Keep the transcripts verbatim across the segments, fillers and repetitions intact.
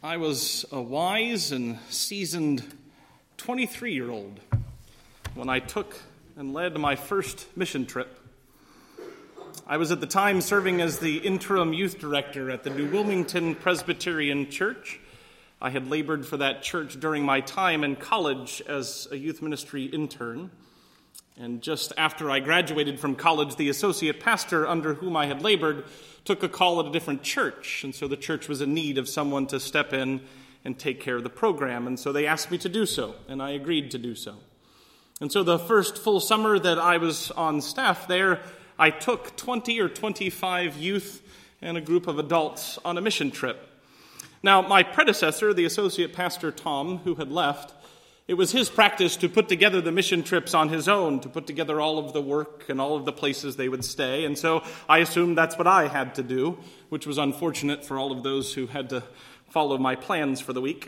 I was a wise and seasoned twenty-three-year-old when I took and led my first mission trip. I was at the time serving as the interim youth director at the New Wilmington Presbyterian Church. I had labored for that church during my time in college as a youth ministry intern. And just after I graduated from college, the associate pastor under whom I had labored took a call at a different church. And so the church was in need of someone to step in and take care of the program. And so they asked me to do so, and I agreed to do so. And so the first full summer that I was on staff there, I took twenty or twenty-five youth and a group of adults on a mission trip. Now, my predecessor, the associate pastor Tom, who had left, it was his practice to put together the mission trips on his own, to put together all of the work and all of the places they would stay. And so I assumed that's what I had to do, which was unfortunate for all of those who had to follow my plans for the week.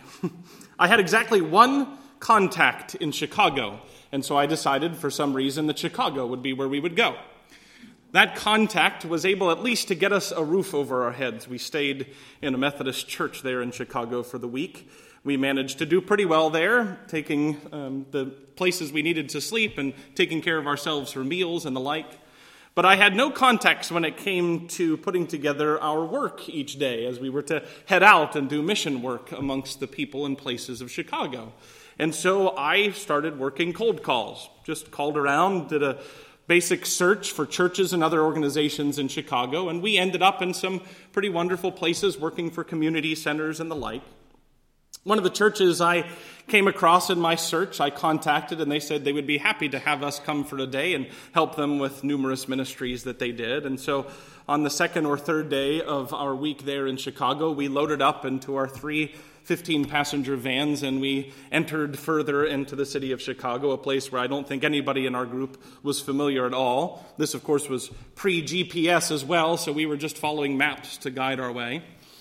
I had exactly one contact in Chicago, and so I decided for some reason that Chicago would be where we would go. That contact was able at least to get us a roof over our heads. We stayed in a Methodist church there in Chicago for the week. We managed to do pretty well there, taking um, the places we needed to sleep and taking care of ourselves for meals and the like. But I had no contacts when it came to putting together our work each day as we were to head out and do mission work amongst the people and places of Chicago. And so I started working cold calls, just called around, did a basic search for churches and other organizations in Chicago, and we ended up in some pretty wonderful places working for community centers and the like. One of the churches I came across in my search, I contacted, and they said they would be happy to have us come for a day and help them with numerous ministries that they did. And so on the second or third day of our week there in Chicago, we loaded up into our three fifteen-passenger vans, and we entered further into the city of Chicago, a place where I don't think anybody in our group was familiar at all. This, of course, was pre-G P S as well, so we were just following maps to guide our way.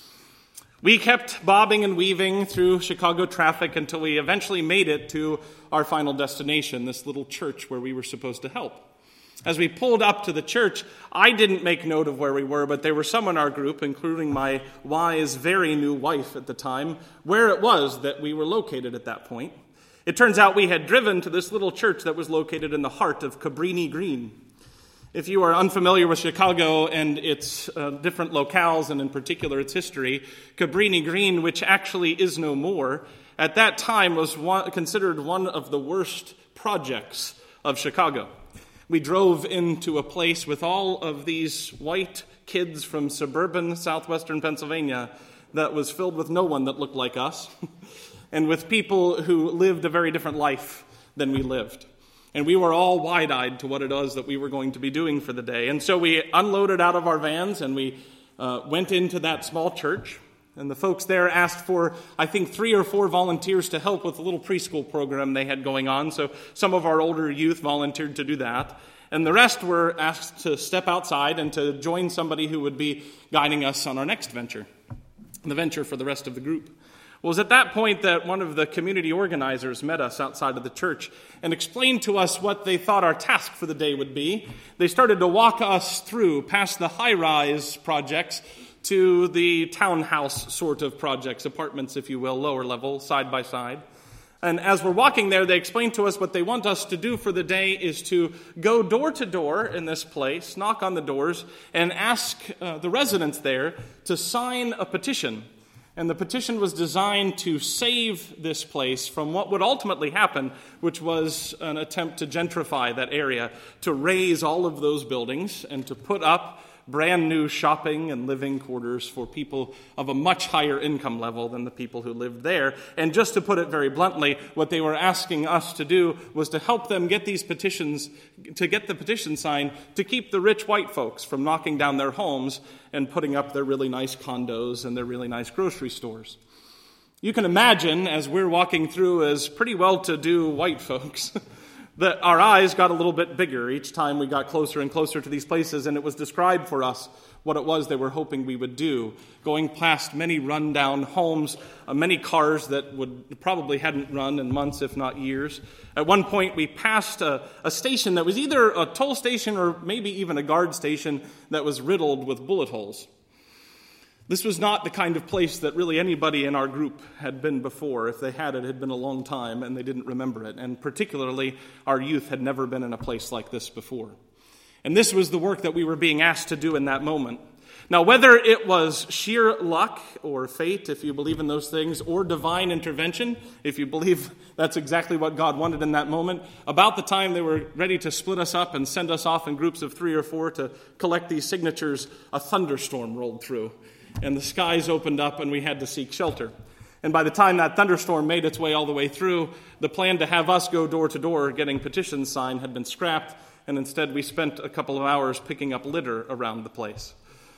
We kept bobbing and weaving through Chicago traffic until we eventually made it to our final destination, this little church where we were supposed to help. As we pulled up to the church, I didn't make note of where we were, but there were some in our group, including my wise, very new wife at the time, where it was that we were located at that point. It turns out we had driven to this little church that was located in the heart of Cabrini Green. If you are unfamiliar with Chicago and its uh, different locales, and in particular its history, Cabrini Green, which actually is no more, at that time was one, considered one of the worst projects of Chicago. We drove into a place with all of these white kids from suburban southwestern Pennsylvania that was filled with no one that looked like us, and with people who lived a very different life than we lived. And we were all wide-eyed to what it was that we were going to be doing for the day. And so we unloaded out of our vans and we uh, went into that small church. And the folks there asked for, I think, three or four volunteers to help with a little preschool program they had going on. So some of our older youth volunteered to do that. And the rest were asked to step outside and to join somebody who would be guiding us on our next venture, the venture for the rest of the group. Well, it was at that point that one of the community organizers met us outside of the church and explained to us what they thought our task for the day would be. They started to walk us through past the high-rise projects to the townhouse sort of projects, apartments, if you will, lower level, side by side. And as we're walking there, they explained to us what they want us to do for the day is to go door to door in this place, knock on the doors, and ask uh, the residents there to sign a petition. And the petition was designed to save this place from what would ultimately happen, which was an attempt to gentrify that area, to raise all of those buildings and to put up brand new shopping and living quarters for people of a much higher income level than the people who lived there. And just to put it very bluntly, what they were asking us to do was to help them get these petitions, to get the petition signed, to keep the rich white folks from knocking down their homes and putting up their really nice condos and their really nice grocery stores. You can imagine, as we're walking through as pretty well-to-do white folks, that our eyes got a little bit bigger each time we got closer and closer to these places, and it was described for us what it was they were hoping we would do, going past many rundown homes, uh, many cars that would probably hadn't run in months, if not years. At one point, we passed a, a station that was either a toll station or maybe even a guard station that was riddled with bullet holes. This was not the kind of place that really anybody in our group had been before. If they had, it had been a long time and they didn't remember it. And particularly, our youth had never been in a place like this before. And this was the work that we were being asked to do in that moment. Now, whether it was sheer luck or fate, if you believe in those things, or divine intervention, if you believe that's exactly what God wanted in that moment, about the time they were ready to split us up and send us off in groups of three or four to collect these signatures, a thunderstorm rolled through, and the skies opened up and we had to seek shelter. And by the time that thunderstorm made its way all the way through, the plan to have us go door to door getting petitions signed had been scrapped, and instead we spent a couple of hours picking up litter around the place.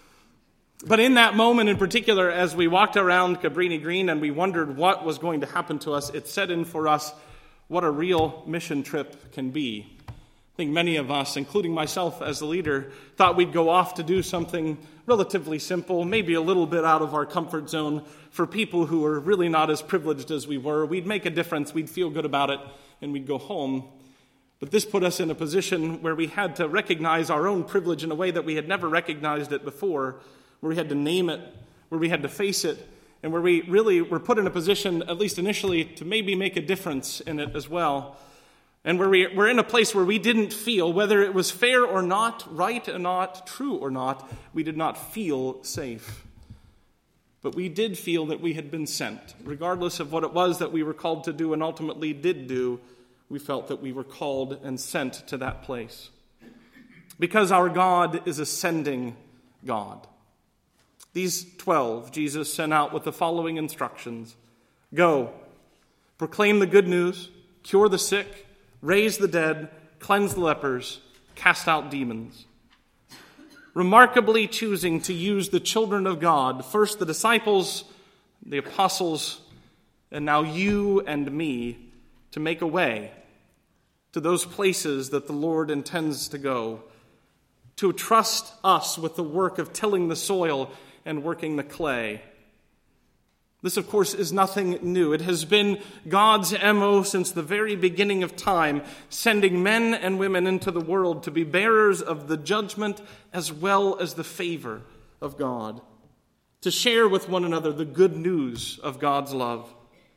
But in that moment in particular, as we walked around Cabrini Green and we wondered what was going to happen to us, it set in for us what a real mission trip can be. I think many of us, including myself as the leader, thought we'd go off to do something relatively simple, maybe a little bit out of our comfort zone for people who were really not as privileged as we were. We'd make a difference, we'd feel good about it, and we'd go home. But this put us in a position where we had to recognize our own privilege in a way that we had never recognized it before, where we had to name it, where we had to face it, and where we really were put in a position, at least initially, to maybe make a difference in it as well. And where we were in a place where we didn't feel, whether it was fair or not, right or not, true or not, we did not feel safe. But we did feel that we had been sent. Regardless of what it was that we were called to do and ultimately did do, we felt that we were called and sent to that place. Because our God is a sending God. These twelve, Jesus sent out with the following instructions. Go, proclaim the good news, cure the sick, raise the dead, cleanse the lepers, cast out demons. Remarkably choosing to use the children of God, first the disciples, the apostles, and now you and me, to make a way to those places that the Lord intends to go, to trust us with the work of tilling the soil and working the clay. This, of course, is nothing new. It has been God's M O since the very beginning of time, sending men and women into the world to be bearers of the judgment as well as the favor of God, to share with one another the good news of God's love.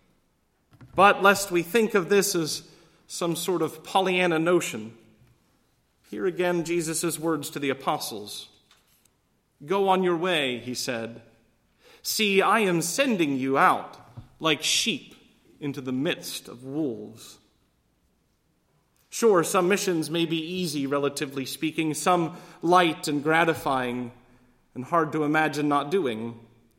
But lest we think of this as some sort of Pollyanna notion, here again Jesus' words to the apostles. Go on your way, he said. See, I am sending you out like sheep into the midst of wolves. Sure, some missions may be easy, relatively speaking, some light and gratifying and hard to imagine not doing.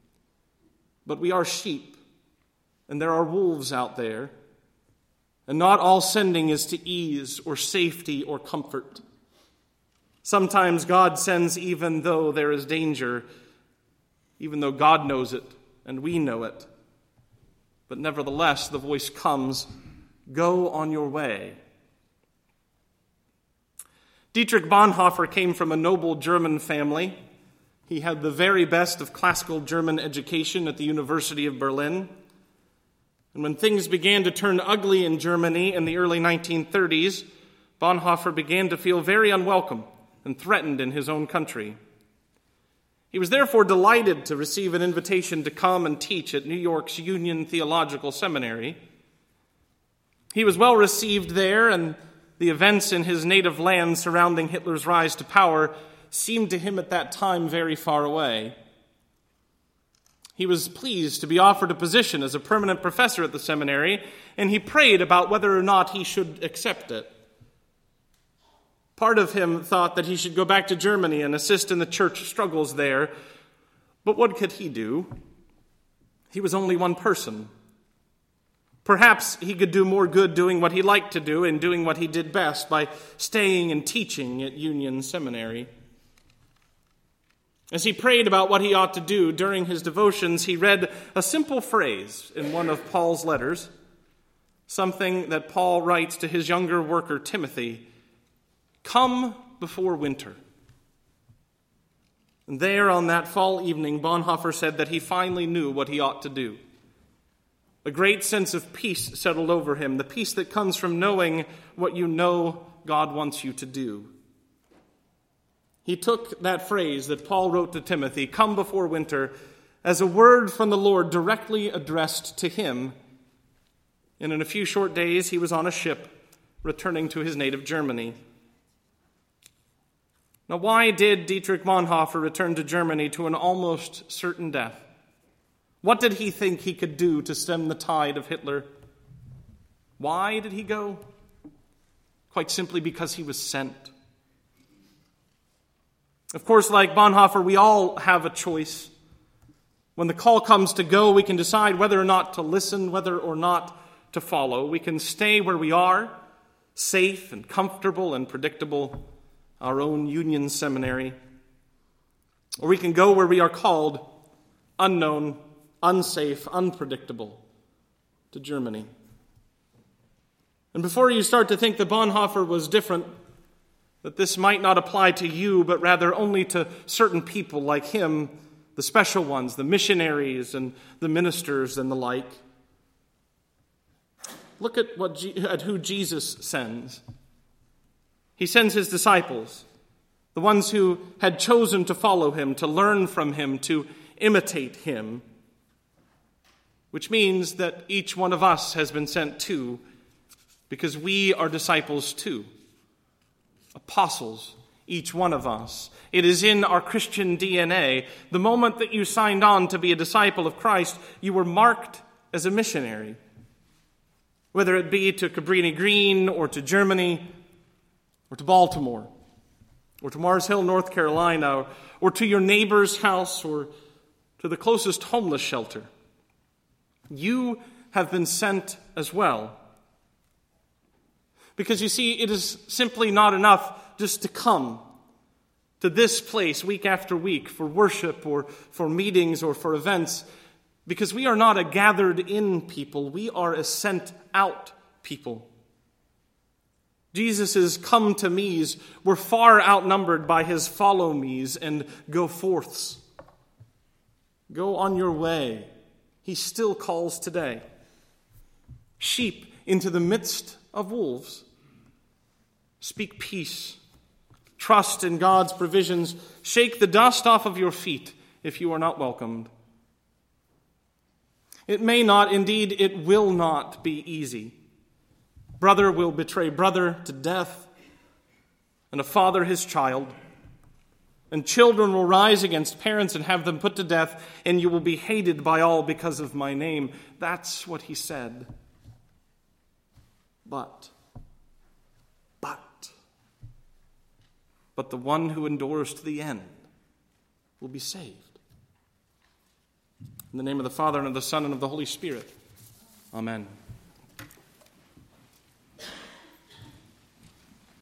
But we are sheep, and there are wolves out there, and not all sending is to ease or safety or comfort. Sometimes God sends even though there is danger, even though God knows it and we know it. But nevertheless, the voice comes, go on your way. Dietrich Bonhoeffer came from a noble German family. He had the very best of classical German education at the University of Berlin. And when things began to turn ugly in Germany in the early nineteen thirties, Bonhoeffer began to feel very unwelcome and threatened in his own country. He was therefore delighted to receive an invitation to come and teach at New York's Union Theological Seminary. He was well received there, and the events in his native land surrounding Hitler's rise to power seemed to him at that time very far away. He was pleased to be offered a position as a permanent professor at the seminary, and he prayed about whether or not he should accept it. Part of him thought that he should go back to Germany and assist in the church struggles there. But what could he do? He was only one person. Perhaps he could do more good doing what he liked to do and doing what he did best by staying and teaching at Union Seminary. As he prayed about what he ought to do during his devotions, he read a simple phrase in one of Paul's letters, something that Paul writes to his younger worker Timothy. Come before winter. And there on that fall evening, Bonhoeffer said that he finally knew what he ought to do. A great sense of peace settled over him, the peace that comes from knowing what you know God wants you to do. He took that phrase that Paul wrote to Timothy, come before winter, as a word from the Lord directly addressed to him. And in a few short days, he was on a ship returning to his native Germany. Now, why did Dietrich Bonhoeffer return to Germany to an almost certain death? What did he think he could do to stem the tide of Hitler? Why did he go? Quite simply because he was sent. Of course, like Bonhoeffer, we all have a choice. When the call comes to go, we can decide whether or not to listen, whether or not to follow. We can stay where we are, safe and comfortable and predictable, our own Union seminary. Or we can go where we are called, unknown, unsafe, unpredictable, to Germany. And before you start to think that Bonhoeffer was different, that this might not apply to you, but rather only to certain people like him, the special ones, the missionaries and the ministers and the like, look at what G- at who Jesus sends. He sends his disciples, the ones who had chosen to follow him, to learn from him, to imitate him, which means that each one of us has been sent too, because we are disciples too. Apostles, each one of us. It is in our Christian D N A. The moment that you signed on to be a disciple of Christ, you were marked as a missionary. Whether it be to Cabrini Green or to Germany or to Baltimore or to Mars Hill, North Carolina, or to your neighbor's house or to the closest homeless shelter. You have been sent as well. Because you see, it is simply not enough just to come to this place week after week for worship or for meetings or for events, because we are not a gathered-in people. We are a sent-out people. Jesus' come-to-me's were far outnumbered by his follow-me's and go-forths. Go on your way. He still calls today. Sheep into the midst of wolves. Speak peace. Trust in God's provisions. Shake the dust off of your feet if you are not welcomed. It may not, indeed, it will not be easy. Brother will betray brother to death, and a father his child. And children will rise against parents and have them put to death, and you will be hated by all because of my name. That's what he said. But, but, but the one who endures to the end will be saved. In the name of the Father, and of the Son, and of the Holy Spirit. Amen.